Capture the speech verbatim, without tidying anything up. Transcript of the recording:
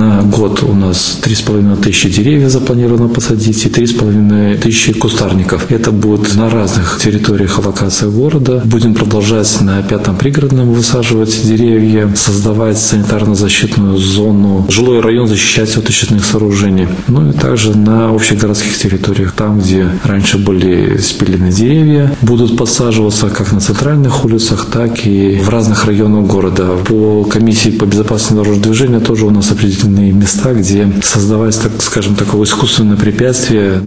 На год у нас три с половиной тысячи деревьев запланировано посадить и три с половиной тысячи кустарников. Это будет на разных территориях и локациях города. Будем продолжать на Пятом пригородном высаживать деревья, создавать санитарно-защитную зону, жилой район защищать от очистных сооружений. Ну и также на общегородских территориях, там, где раньше были спилены деревья, будут подсаживаться как на центральных улицах, так и в разных районах города. По комиссии по безопасности дорожного движения тоже у нас определены места, где создавать, так скажем, такое искусственное препятствие.